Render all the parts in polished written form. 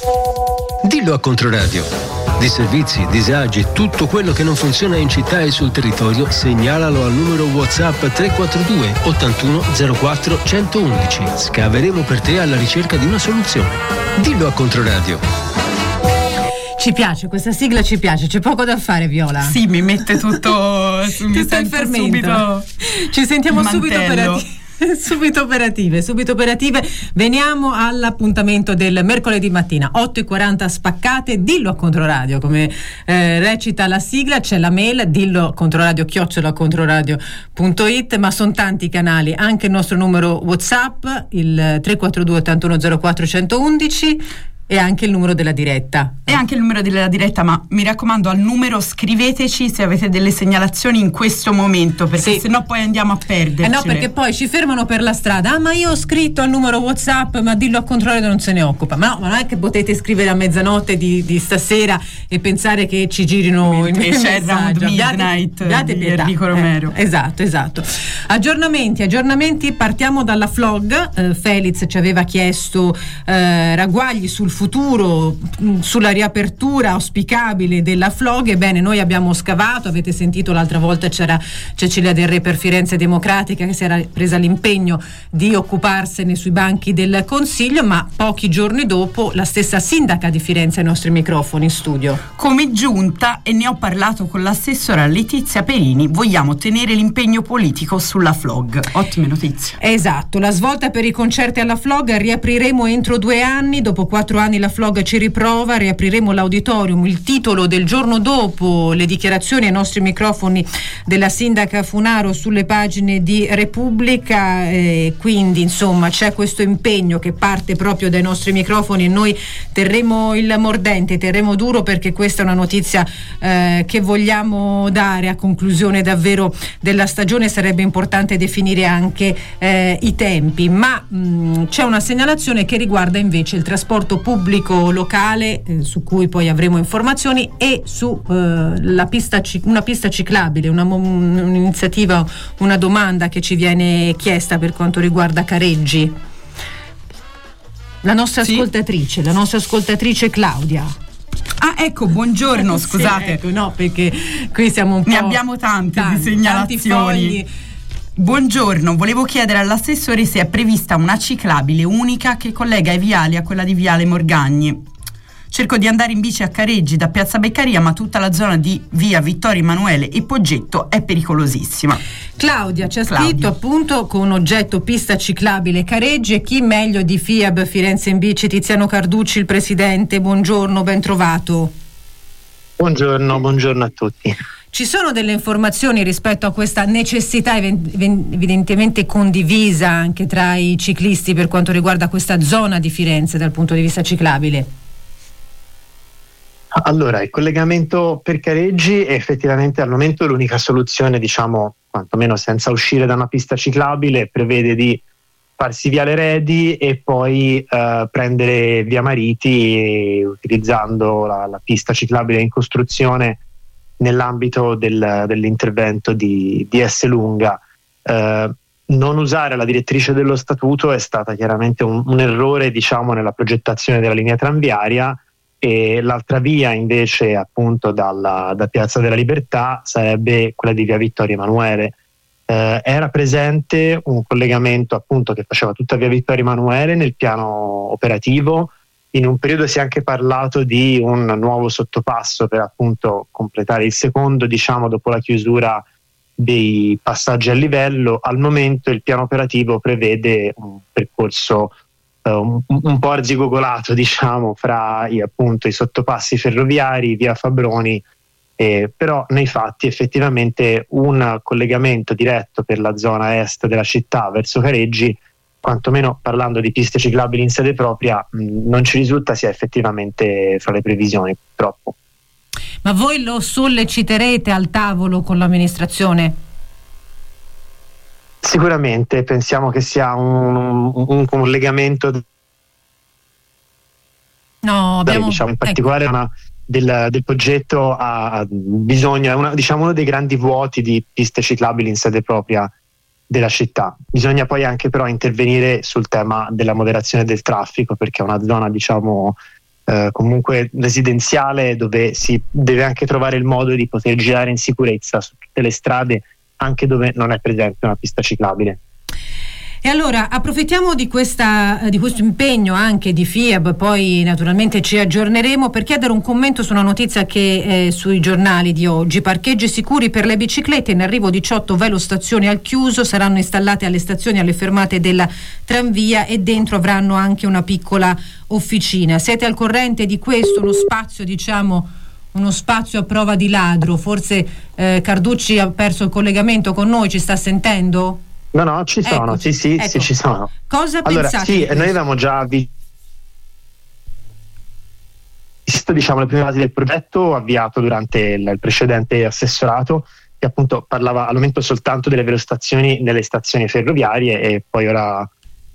Dillo a Controradio. Disservizi, disagi, tutto quello che non funziona in città e sul territorio, segnalalo al numero WhatsApp 342 81 04 111. Scaveremo per te alla ricerca di una soluzione. Dillo a Controradio. Ci piace, questa sigla ci piace, c'è poco da fare, Viola. Sì, mi mette tutto in fermento. Ci sentiamo subito operative. Veniamo all'appuntamento del mercoledì mattina 8:40 spaccate. Dillo a Controradio, come recita la sigla. C'è la mail dillo controradio @controradio.it, ma sono tanti i canali, anche il nostro numero WhatsApp, il 342 81 04 111, e anche il numero della diretta. Ma mi raccomando, al numero scriveteci se avete delle segnalazioni in questo momento, perché sennò poi andiamo a perderci. No, perché poi ci fermano per la strada. Ma io ho scritto al numero WhatsApp, ma dillo a Controradio non se ne occupa. Ma non è che potete scrivere a mezzanotte di stasera e pensare che ci girino il messaggio. Abbiate di Enrico Romero. Esatto. Aggiornamenti, partiamo dalla FLOG. Felix ci aveva chiesto ragguagli sul futuro, sulla riapertura auspicabile della FLOG. Ebbene, noi abbiamo scavato, avete sentito l'altra volta c'era Cecilia Del Re per Firenze Democratica, che si era presa l'impegno di occuparsene sui banchi del Consiglio, ma pochi giorni dopo la stessa sindaca di Firenze ai nostri microfoni in studio. Come giunta, e ne ho parlato con l'assessora Letizia Perini, vogliamo tenere l'impegno politico sulla FLOG. Ottime notizie. Esatto, la svolta per i concerti alla FLOG: riapriremo entro 2 anni, dopo 4 anni la FLOG ci riprova, riapriremo l'auditorium. Il titolo del giorno dopo le dichiarazioni ai nostri microfoni della sindaca Funaro sulle pagine di Repubblica, quindi insomma c'è questo impegno che parte proprio dai nostri microfoni, e noi terremo il mordente, terremo duro, perché questa è una notizia che vogliamo dare a conclusione davvero della stagione. Sarebbe importante definire anche i tempi, ma c'è una segnalazione che riguarda invece il trasporto pubblico locale, su cui poi avremo informazioni, e su una pista ciclabile, un'iniziativa, una domanda che ci viene chiesta per quanto riguarda Careggi. La nostra ascoltatrice Claudia. Ah, ecco, buongiorno, scusate. Sì, ecco, no, perché qui siamo un po'... Ne abbiamo tante di segnalazioni. Buongiorno, volevo chiedere all'assessore se è prevista una ciclabile unica che collega i viali a quella di Viale Morgagni. Cerco di andare in bici a Careggi da Piazza Beccaria, ma tutta la zona di via Vittorio Emanuele e Poggetto è pericolosissima. Claudia ci ha scritto appunto con oggetto pista ciclabile Careggi, e chi meglio di FIAB Firenze in Bici, Tiziano Carducci, il presidente. Buongiorno, ben trovato. Buongiorno a tutti. Ci sono delle informazioni rispetto a questa necessità evidentemente condivisa anche tra i ciclisti per quanto riguarda questa zona di Firenze dal punto di vista ciclabile? Allora, il collegamento per Careggi è effettivamente al momento l'unica soluzione, diciamo, quantomeno senza uscire da una pista ciclabile. Prevede di farsi Viale Redi e poi prendere Via Mariti, utilizzando la pista ciclabile in costruzione nell'ambito dell'intervento di S Lunga. Non usare la direttrice dello statuto è stata chiaramente un errore, diciamo, nella progettazione della linea tranviaria, e l'altra via invece, appunto da Piazza della Libertà, sarebbe quella di via Vittorio Emanuele. Era presente un collegamento appunto che faceva tutta via Vittorio Emanuele nel piano operativo. In un periodo si è anche parlato di un nuovo sottopasso per appunto completare il secondo, diciamo, dopo la chiusura dei passaggi a livello. Al momento il piano operativo prevede un percorso un po' arzigogolato, diciamo, fra appunto i sottopassi ferroviari, via Fabroni, però nei fatti effettivamente un collegamento diretto per la zona est della città verso Careggi, quantomeno parlando di piste ciclabili in sede propria, non ci risulta sia effettivamente fra le previsioni, purtroppo. Ma voi lo solleciterete al tavolo con l'amministrazione? Sicuramente, pensiamo che sia un collegamento diciamo, in particolare del progetto ha bisogno, diciamo, uno dei grandi vuoti di piste ciclabili in sede propria della città. Bisogna poi anche però intervenire sul tema della moderazione del traffico, perché è una zona, diciamo, comunque residenziale, dove si deve anche trovare il modo di poter girare in sicurezza su tutte le strade, anche dove non è presente una pista ciclabile. E allora approfittiamo di questo impegno anche di FIAB, poi naturalmente ci aggiorneremo, per chiedere un commento su una notizia che è sui giornali di oggi. Parcheggi sicuri per le biciclette, in arrivo 18 velostazioni al chiuso, saranno installate alle stazioni, alle fermate della tranvia, e dentro avranno anche una piccola officina. Siete al corrente di questo? Uno spazio a prova di ladro? Forse Carducci ha perso il collegamento con noi, ci sta sentendo? No, ci sono, ecco, sì, ci sono. Cosa pensate? Sì, noi avevamo già visto, le prime fasi del progetto avviato durante il precedente assessorato, che appunto parlava al momento soltanto delle velostazioni nelle stazioni ferroviarie, e poi ora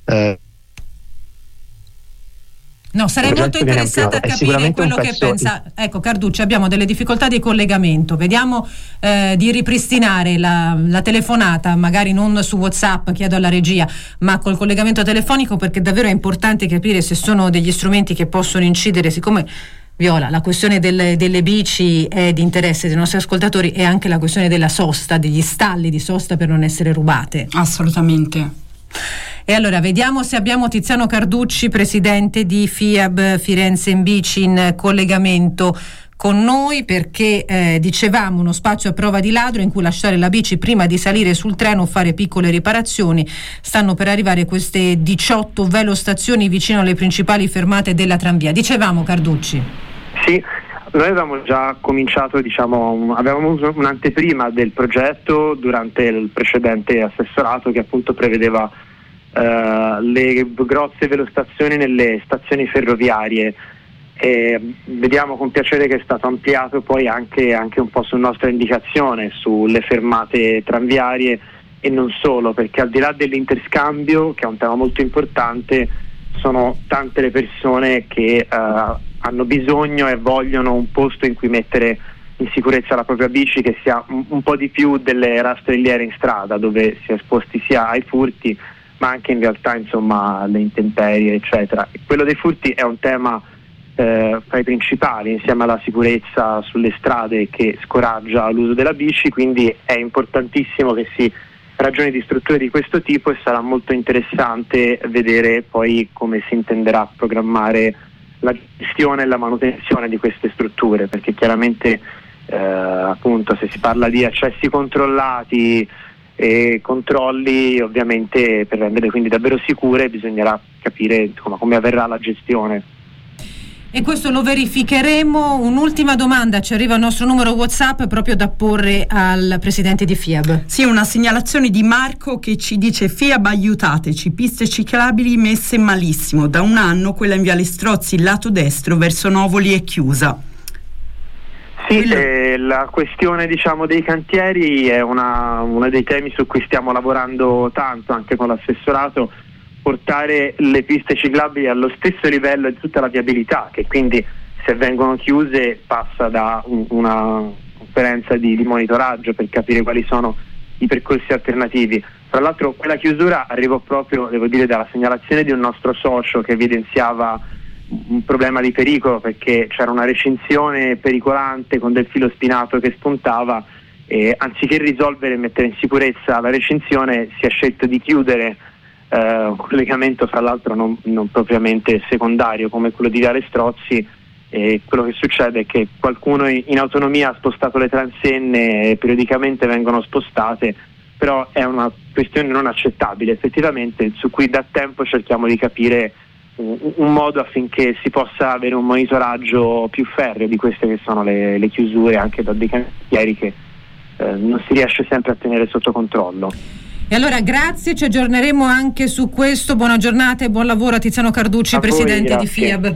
sarei molto interessata a capire quello che pensa. Ecco, Carducci, abbiamo delle difficoltà di collegamento, vediamo di ripristinare la telefonata, magari non su WhatsApp, chiedo alla regia, ma col collegamento telefonico, perché davvero è importante capire se sono degli strumenti che possono incidere. Siccome, Viola, la questione delle bici è di interesse dei nostri ascoltatori, e anche la questione della sosta, degli stalli di sosta per non essere rubate. Assolutamente. E allora vediamo se abbiamo Tiziano Carducci, presidente di FIAB Firenze in Bici, in collegamento con noi, perché dicevamo uno spazio a prova di ladro in cui lasciare la bici prima di salire sul treno o fare piccole riparazioni. Stanno per arrivare queste 18 velostazioni vicino alle principali fermate della tranvia. Dicevamo, Carducci. Sì, noi avevamo già cominciato, avevamo avuto un'anteprima del progetto durante il precedente assessorato, che appunto prevedeva le grosse velostazioni nelle stazioni ferroviarie, e vediamo con piacere che è stato ampliato poi anche un po' su nostra indicazione sulle fermate tranviarie, e non solo, perché al di là dell'interscambio, che è un tema molto importante, sono tante le persone che hanno bisogno e vogliono un posto in cui mettere in sicurezza la propria bici, che sia un po' di più delle rastrelliere in strada, dove si è esposti sia ai furti, ma anche in realtà alle intemperie, eccetera. E quello dei furti è un tema fra i principali, insieme alla sicurezza sulle strade, che scoraggia l'uso della bici, quindi è importantissimo che si ragioni di strutture di questo tipo, e sarà molto interessante vedere poi come si intenderà programmare la gestione e la manutenzione di queste strutture, perché chiaramente appunto se si parla di accessi controllati e controlli, ovviamente per renderle quindi davvero sicure bisognerà capire come avverrà la gestione. E questo lo verificheremo. Un'ultima domanda, ci arriva il nostro numero WhatsApp proprio da porre al presidente di FIAB. Sì, una segnalazione di Marco che ci dice: FIAB, aiutateci, piste ciclabili messe malissimo, da un anno quella in Viale Strozzi lato destro verso Novoli è chiusa. Sì, la questione dei cantieri è uno dei temi su cui stiamo lavorando tanto anche con l'assessorato, portare le piste ciclabili allo stesso livello di tutta la viabilità, che quindi se vengono chiuse passa da una conferenza di monitoraggio per capire quali sono i percorsi alternativi. Tra l'altro quella chiusura arrivò proprio, devo dire, dalla segnalazione di un nostro socio che evidenziava un problema di pericolo, perché c'era una recinzione pericolante con del filo spinato che spuntava, e anziché risolvere e mettere in sicurezza la recinzione si è scelto di chiudere un collegamento, fra l'altro non propriamente secondario come quello di Viale Strozzi, e quello che succede è che qualcuno in autonomia ha spostato le transenne, e periodicamente vengono spostate, però è una questione non accettabile effettivamente, su cui da tempo cerchiamo di capire un modo affinché si possa avere un monitoraggio più ferreo di queste che sono le chiusure anche da dei cantieri che non si riesce sempre a tenere sotto controllo. E allora grazie, ci aggiorneremo anche su questo. Buona giornata e buon lavoro a Tiziano Carducci, presidente di FIAB.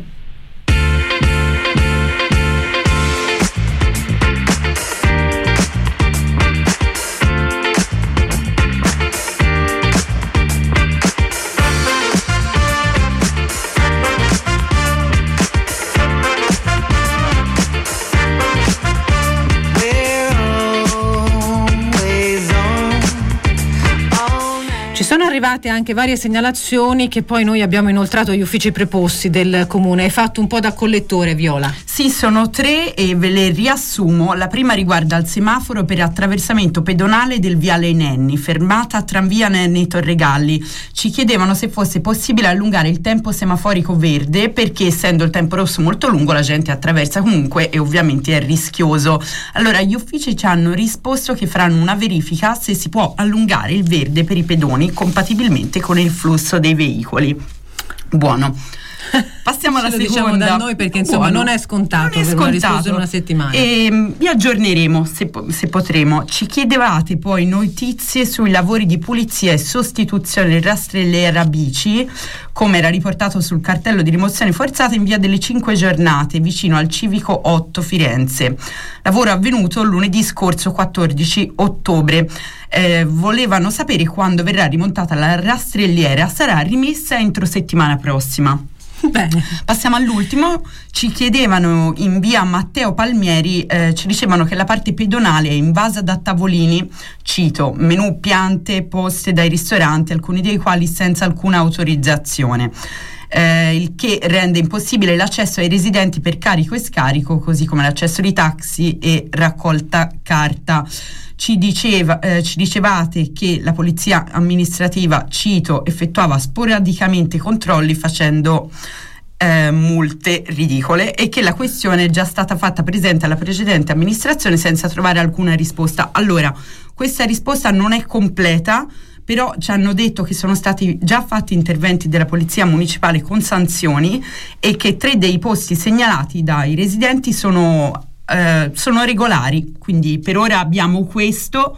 Ci sono arrivate anche varie segnalazioni che poi noi abbiamo inoltrato agli uffici preposti del comune. Hai fatto un po' da collettore, Viola. Sì, sono 3 e ve le riassumo. La prima riguarda il semaforo per attraversamento pedonale del viale Nenni, fermata tranvia Nenni Torregalli. Ci chiedevano se fosse possibile allungare il tempo semaforico verde, perché essendo il tempo rosso molto lungo la gente attraversa comunque e ovviamente è rischioso. Allora gli uffici ci hanno risposto che faranno una verifica se si può allungare il verde per i pedoni compatibilmente con il flusso dei veicoli. Buono. Passiamo alla seconda. Diciamo da noi perché insomma non è scontato avere una risposta in una settimana. E vi aggiorneremo se potremo. Ci chiedevate poi notizie sui lavori di pulizia e sostituzione rastrelliera bici, come era riportato sul cartello di rimozione forzata in via delle 5 Giornate vicino al Civico 8 Firenze. Lavoro avvenuto lunedì scorso 14 ottobre. Volevano sapere quando verrà rimontata la rastrelliera. Sarà rimessa entro settimana prossima. Bene. Passiamo all'ultimo. Ci chiedevano in via Matteo Palmieri, ci dicevano che la parte pedonale è invasa da tavolini, cito, menù, piante poste dai ristoranti, alcuni dei quali senza alcuna autorizzazione. Il che rende impossibile l'accesso ai residenti per carico e scarico, così come l'accesso di taxi e raccolta carta. Ci dicevate che la polizia amministrativa, cito, effettuava sporadicamente controlli facendo multe ridicole e che la questione è già stata fatta presente alla precedente amministrazione senza trovare alcuna risposta. Allora, questa risposta non è completa, però ci hanno detto che sono stati già fatti interventi della polizia municipale con sanzioni e che 3 dei posti segnalati dai residenti sono regolari, quindi per ora abbiamo questo.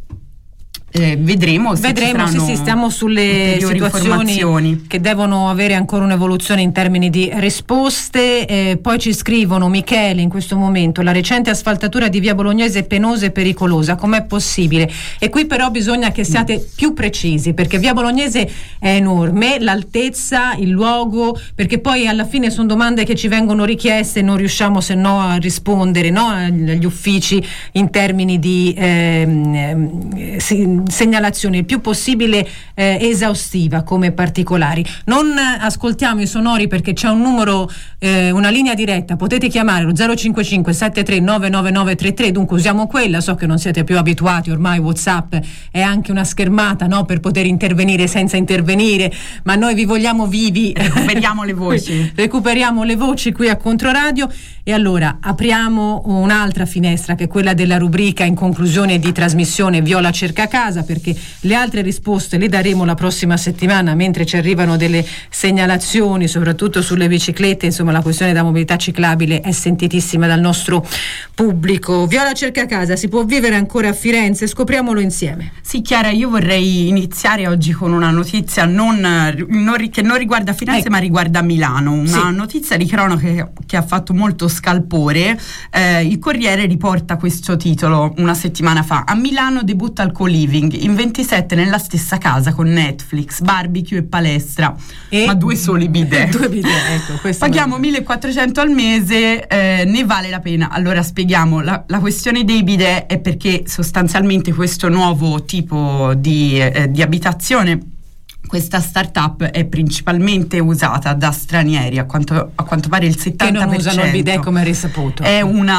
Vedremo, sì, stiamo sulle situazioni che devono avere ancora un'evoluzione in termini di risposte. Poi ci scrivono: Michele, in questo momento la recente asfaltatura di via Bolognese è penosa e pericolosa, com'è possibile? E qui però bisogna che siate più precisi, perché via Bolognese è enorme, l'altezza, il luogo, perché poi alla fine sono domande che ci vengono richieste e non riusciamo se no a rispondere, no, agli uffici in termini di segnalazione il più possibile esaustiva come particolari. Non ascoltiamo i sonori perché c'è un numero, una linea diretta, potete chiamare lo 055 73 99933, dunque usiamo quella. So che non siete più abituati, ormai WhatsApp è anche una schermata, no, per poter intervenire senza intervenire, ma noi vi vogliamo vivi. Recuperiamo le voci qui a Controradio. E allora apriamo un'altra finestra, che è quella della rubrica in conclusione di trasmissione Viola cerca casa, perché le altre risposte le daremo la prossima settimana, mentre ci arrivano delle segnalazioni soprattutto sulle biciclette. Insomma, la questione della mobilità ciclabile è sentitissima dal nostro pubblico. Viola cerca casa, si può vivere ancora a Firenze? Scopriamolo insieme. Sì, Chiara, io vorrei iniziare oggi con una notizia che non riguarda Firenze, ma riguarda Milano, una notizia di cronaca che ha fatto molto scalpore. Il Corriere riporta questo titolo una settimana fa: a Milano debutta il co-living, in 27 nella stessa casa con Netflix, barbecue e palestra, ma 2 soli bidet. 2 bidet, ecco, paghiamo 1.400 al mese, ne vale la pena. Allora spieghiamo, la questione dei bidet è perché sostanzialmente questo nuovo tipo di abitazione, questa startup, è principalmente usata da stranieri, a quanto pare il 70%. Che non usano il bidet, come risaputo. È una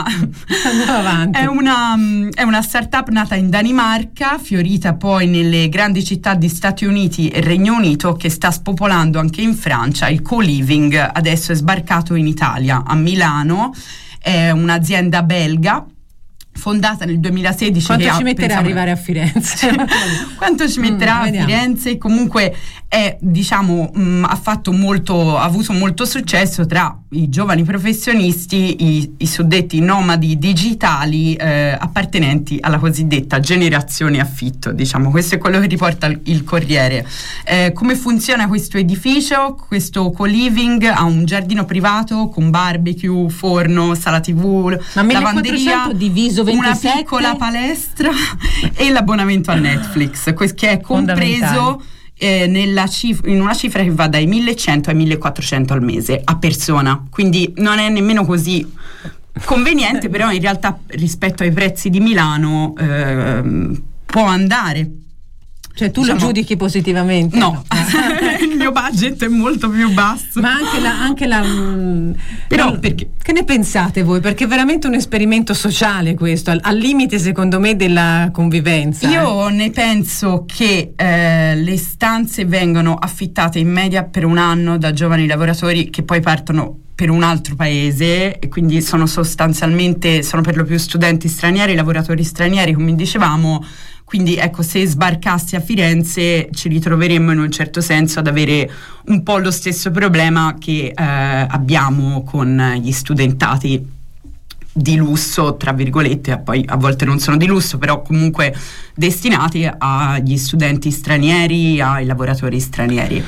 startup nata in Danimarca, fiorita poi nelle grandi città di Stati Uniti e Regno Unito, che sta spopolando anche in Francia. Il co-living adesso è sbarcato in Italia, a Milano. È un'azienda belga fondata nel 2016. Quanto ci metterà ad arrivare a Firenze? Quanto ci metterà a Firenze? Comunque è, diciamo, ha avuto molto successo tra i giovani professionisti, i suddetti nomadi digitali appartenenti alla cosiddetta generazione affitto. Diciamo, questo è quello che riporta il Corriere. Come funziona questo edificio? Questo co-living ha un giardino privato con barbecue, forno, sala TV, lavanderia, diviso 27? Una piccola palestra e l'abbonamento a Netflix, che è compreso in una cifra che va dai 1.100 ai 1.400 al mese a persona, quindi non è nemmeno così conveniente, però in realtà rispetto ai prezzi di Milano può andare. Cioè tu lo giudichi positivamente? No. Il mio budget è molto più basso. Ma anche la però perché? Che ne pensate voi? Perché è veramente un esperimento sociale questo, al limite secondo me della convivenza. Io ne penso che le stanze vengono affittate in media per un anno da giovani lavoratori che poi partono per un altro paese, e quindi sono per lo più studenti stranieri, lavoratori stranieri, come dicevamo. Quindi ecco, se sbarcassi a Firenze ci ritroveremmo in un certo senso ad avere un po' lo stesso problema che abbiamo con gli studentati di lusso, tra virgolette, poi a volte non sono di lusso, però comunque destinati agli studenti stranieri, ai lavoratori stranieri.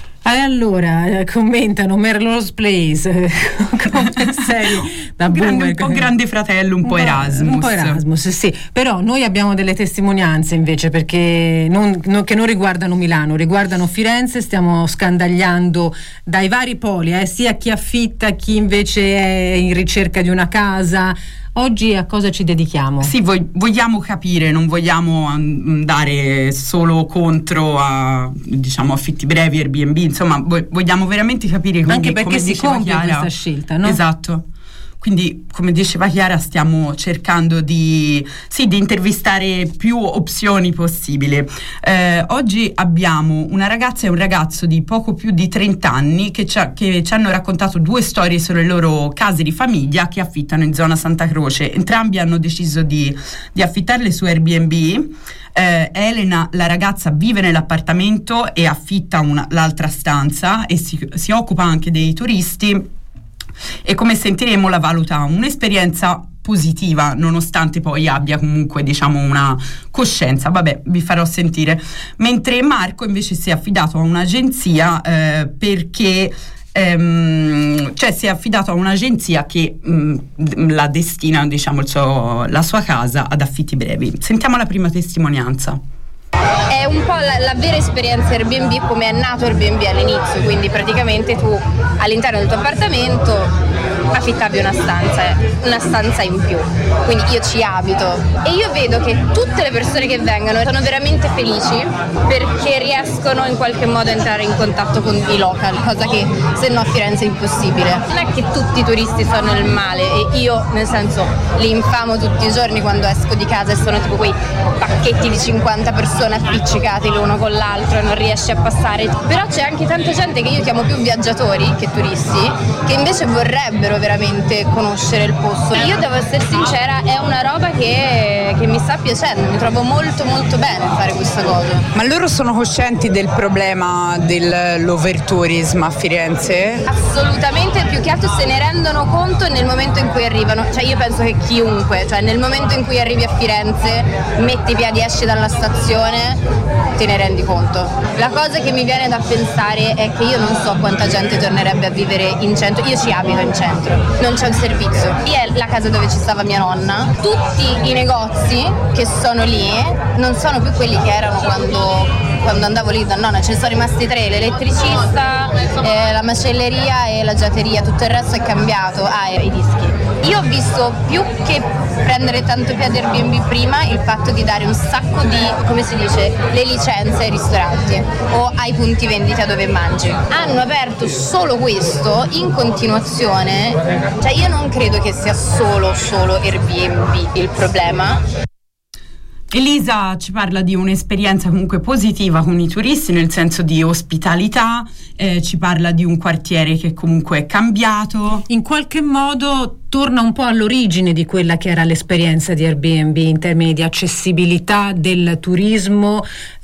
Allora, commentano Melrose Place come serie da un po' Grande Fratello, un po' Erasmus. Un po' Erasmus, sì. Però noi abbiamo delle testimonianze invece, perché che non riguardano Milano, riguardano Firenze. Stiamo scandagliando dai vari poli, sia chi affitta, chi invece è in ricerca di una casa. Oggi a cosa ci dedichiamo? Sì, vogliamo capire, non vogliamo andare solo contro a, diciamo, affitti brevi, Airbnb, insomma, vogliamo veramente capire. Anche perché si compie questa scelta, no? Esatto. Quindi, come diceva Chiara, stiamo cercando di intervistare più opzioni possibili. Oggi abbiamo una ragazza e un ragazzo di poco più di 30 anni che ci hanno raccontato 2 storie sulle loro case di famiglia che affittano in zona Santa Croce. Entrambi hanno deciso di affittarle su Airbnb. Elena, la ragazza, vive nell'appartamento e affitta l'altra stanza e si occupa anche dei turisti, e come sentiremo la valuta un'esperienza positiva, nonostante poi abbia comunque, diciamo, una coscienza. Vabbè, vi farò sentire. Mentre Marco invece si è affidato a un'agenzia perché si è affidato a un'agenzia che la destina, diciamo, la sua casa ad affitti brevi. Sentiamo la prima testimonianza. È un po' la vera esperienza Airbnb, come è nato Airbnb all'inizio, quindi praticamente tu all'interno del tuo appartamento affittavi una stanza in più, quindi io ci abito e io vedo che tutte le persone che vengono sono veramente felici perché riescono in qualche modo a entrare in contatto con i local, cosa che se no a Firenze è impossibile. Non è che tutti i turisti sono nel male, e io nel senso li infamo tutti i giorni quando esco di casa e sono tipo quei pacchetti di 50 persone appiccicati l'uno con l'altro e non riesci a passare. Però c'è anche tanta gente che io chiamo più viaggiatori che turisti, che invece vorrebbero veramente conoscere il posto. Io devo essere sincera, è una roba che mi sta piacendo, mi trovo molto molto bene a fare questa cosa. Ma loro sono coscienti del problema dell'overtourism a Firenze? Assolutamente, più che altro se ne rendono conto nel momento in cui arrivano. Cioè io penso che chiunque, nel momento in cui arrivi a Firenze, metti i piedi, esci dalla stazione, te ne rendi conto. La cosa che mi viene da pensare è che io non so quanta gente tornerebbe a vivere in centro. Io ci abito in centro, non c'è un servizio. Lì è la casa dove ci stava mia nonna. Tutti i negozi che sono lì non sono più quelli che erano quando andavo lì da nonna. Ce ne sono rimasti 3: l'elettricista, la macelleria e la giateria. Tutto il resto è cambiato. I dischi. Io ho visto, più che prendere tanto piede Airbnb prima, il fatto di dare un sacco di, come si dice, le licenze ai ristoranti o ai punti vendita dove mangi. Hanno aperto solo questo in continuazione. Io non credo che sia solo Airbnb il problema. Elisa ci parla di un'esperienza comunque positiva con i turisti, nel senso di ospitalità, ci parla di un quartiere che comunque è cambiato. In qualche modo torna un po' all'origine di quella che era l'esperienza di Airbnb in termini di accessibilità del turismo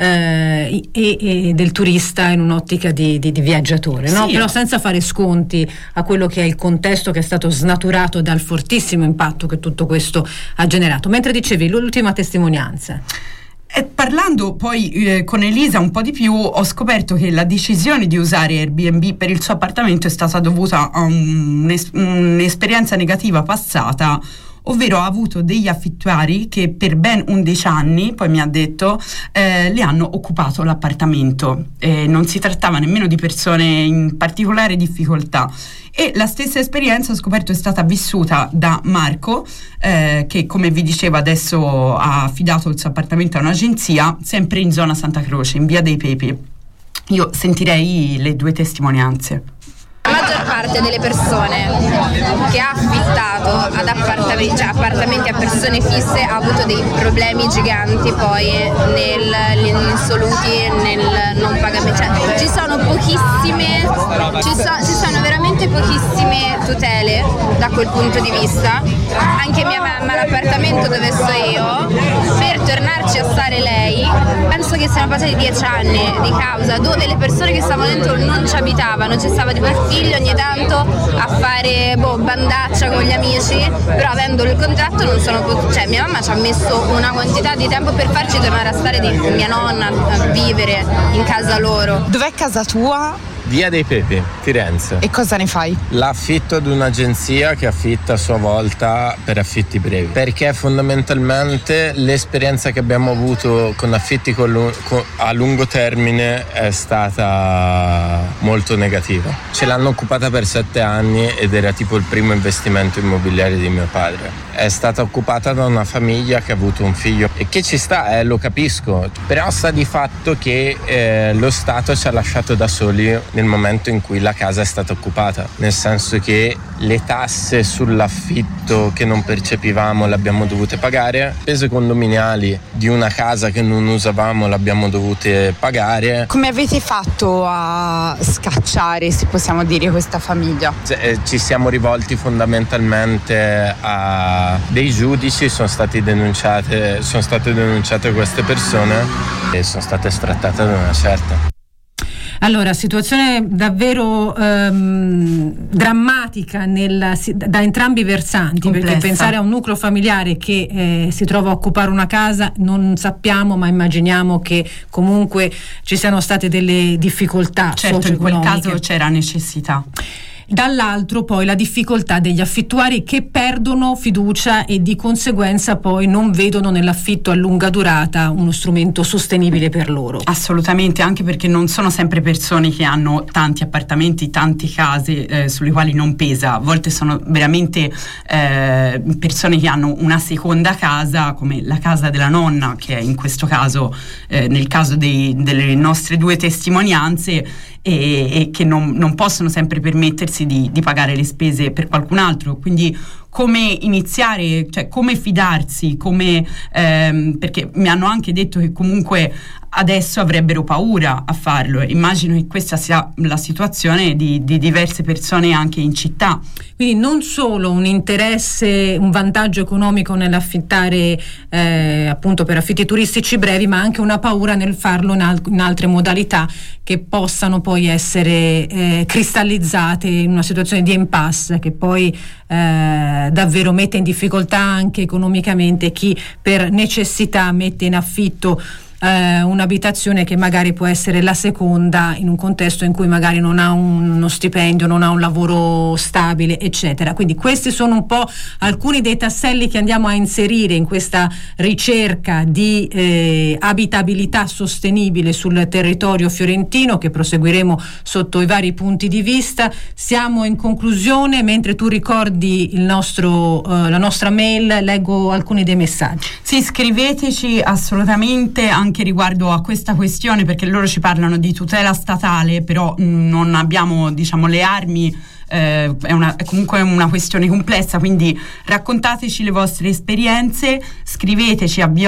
e del turista in un'ottica di viaggiatore, no? Sì. Però senza fare sconti a quello che è il contesto che è stato snaturato dal fortissimo impatto che tutto questo ha generato. Mentre dicevi l'ultima testimonianza. E parlando poi con Elisa un po' di più, ho scoperto che la decisione di usare Airbnb per il suo appartamento è stata dovuta a un'esperienza negativa passata, ovvero ha avuto degli affittuari che per ben 11 anni, poi mi ha detto, le hanno occupato l'appartamento. Non si trattava nemmeno di persone in particolare difficoltà. E la stessa esperienza, ho scoperto, è stata vissuta da Marco, che come vi dicevo adesso ha affidato il suo appartamento a un'agenzia, sempre in zona Santa Croce, in via dei Pepi. Io sentirei le due testimonianze. La maggior parte delle persone che ha affittato ad appartamenti a persone fisse ha avuto dei problemi giganti poi nell'insoluti, nel non pagamento. Cioè, ci sono veramente pochissime tutele da quel punto di vista. Anche mia mamma, l'appartamento dove sto io, per tornarci a stare lei, penso che siano passati 10 anni di causa, dove le persone che stavano dentro non ci abitavano, ci stava tipo il figlio ogni tanto a fare bandaccia con gli amici, però avendo il contratto non sono cioè mia mamma ci ha messo una quantità di tempo per farci tornare a stare di mia nonna a vivere in casa loro. Dov'è casa tua? Via dei Pepi, Firenze. E cosa ne fai? L'affitto ad un'agenzia che affitta a sua volta per affitti brevi, perché fondamentalmente l'esperienza che abbiamo avuto con affitti a lungo termine è stata molto negativa. Ce l'hanno occupata per 7 anni ed era tipo il primo investimento immobiliare di mio padre. È stata occupata da una famiglia che ha avuto un figlio e che ci sta, lo capisco, però sta di fatto che lo Stato ci ha lasciato da soli nel momento in cui la casa è stata occupata, nel senso che le tasse sull'affitto che non percepivamo le abbiamo dovute pagare, le spese condominiali di una casa che non usavamo le abbiamo dovute pagare. Come avete fatto a scacciare, se possiamo dire, questa famiglia? Ci siamo rivolti fondamentalmente a dei giudici, sono state denunciate queste persone e sono state estrattate da una certa. Allora, situazione davvero drammatica da entrambi i versanti, complessa. Perché pensare a un nucleo familiare che si trova a occupare una casa, non sappiamo, ma immaginiamo che comunque ci siano state delle difficoltà. Certo, in quel caso c'era necessità. Dall'altro poi la difficoltà degli affittuari che perdono fiducia e di conseguenza poi non vedono nell'affitto a lunga durata uno strumento sostenibile per loro. Assolutamente, anche perché non sono sempre persone che hanno tanti appartamenti, tante case sulle quali non pesa. A volte sono veramente persone che hanno una seconda casa, come la casa della nonna, che è in questo caso, nel caso delle nostre due testimonianze, e che non possono sempre permettersi di pagare le spese per qualcun altro. Quindi come iniziare, cioè come fidarsi, perché mi hanno anche detto che comunque adesso avrebbero paura a farlo. Immagino che questa sia la situazione di diverse persone anche in città. Quindi non solo un interesse, un vantaggio economico nell'affittare appunto per affitti turistici brevi, ma anche una paura nel farlo in altre modalità che possano poi essere cristallizzate in una situazione di impasse che poi davvero mette in difficoltà anche economicamente chi per necessità mette in affitto un'abitazione che magari può essere la seconda in un contesto in cui magari non ha uno stipendio, non ha un lavoro stabile, eccetera. Quindi questi sono un po' alcuni dei tasselli che andiamo a inserire in questa ricerca di abitabilità sostenibile sul territorio fiorentino, che proseguiremo sotto i vari punti di vista. Siamo in conclusione, mentre tu ricordi la nostra mail, leggo alcuni dei messaggi. Sì, scriveteci assolutamente anche riguardo a questa questione, perché loro ci parlano di tutela statale, però non abbiamo, diciamo, le armi. È comunque una questione complessa, quindi raccontateci le vostre esperienze, scriveteci a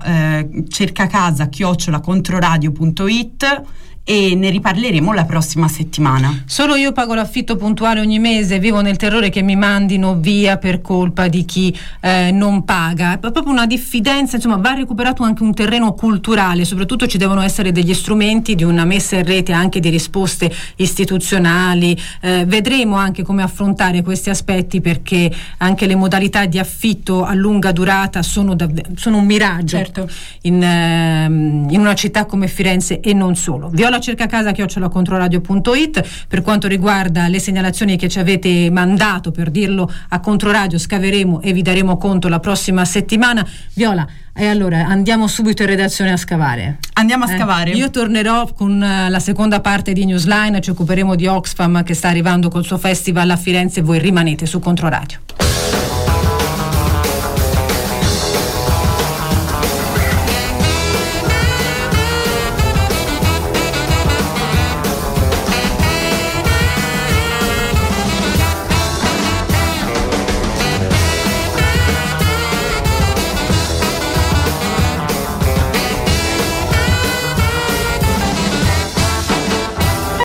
viola@controradio.it e ne riparleremo la prossima settimana. Solo io pago l'affitto puntuale ogni mese, vivo nel terrore che mi mandino via per colpa di chi non paga. È proprio una diffidenza, insomma va recuperato anche un terreno culturale, soprattutto ci devono essere degli strumenti di una messa in rete anche di risposte istituzionali. Vedremo anche come affrontare questi aspetti, perché anche le modalità di affitto a lunga durata sono un miraggio, certo, in una città come Firenze e non solo. Viola viola@controradio.it. Per quanto riguarda le segnalazioni che ci avete mandato, per dirlo a Controradio, scaveremo e vi daremo conto la prossima settimana. Viola, e allora andiamo subito in redazione a scavare. Andiamo a scavare. Io tornerò con la seconda parte di Newsline, ci occuperemo di Oxfam che sta arrivando col suo festival a Firenze. Voi rimanete su Controradio.